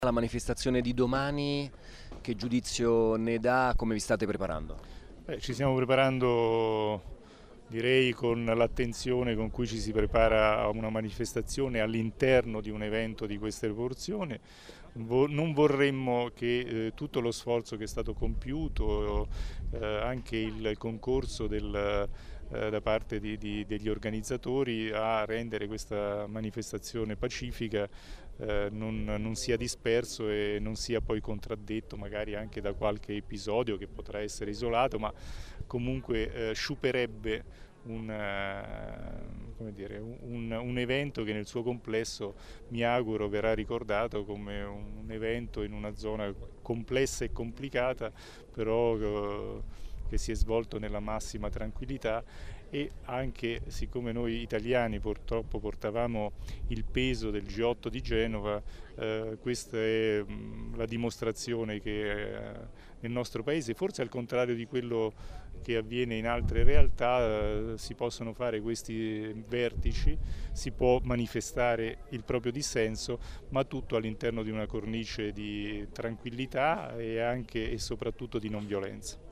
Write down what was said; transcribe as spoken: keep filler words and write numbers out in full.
La manifestazione di domani, che giudizio ne dà, come vi state preparando? Beh, ci stiamo preparando, direi, con l'attenzione con cui ci si prepara a una manifestazione all'interno di un evento di queste proporzioni. Vo- non vorremmo che eh, tutto lo sforzo che è stato compiuto, eh, anche il concorso del, eh, da parte di- di- degli organizzatori a rendere questa manifestazione pacifica, eh, non, non sia disperso e non sia poi contraddetto magari anche da qualche episodio che potrà essere isolato, ma comunque eh, sciuperebbe un, eh, come dire, un, un evento che nel suo complesso mi auguro verrà ricordato come un evento in una zona complessa e complicata, però eh, che si è svolto nella massima tranquillità. E anche siccome noi italiani purtroppo portavamo il peso del G otto di Genova, eh, questa è mh, la dimostrazione che eh, nel nostro paese, forse al contrario di quello che avviene in altre realtà, eh, si possono fare questi vertici, si può manifestare il proprio dissenso, ma tutto all'interno di una cornice di tranquillità e anche e soprattutto di non violenza.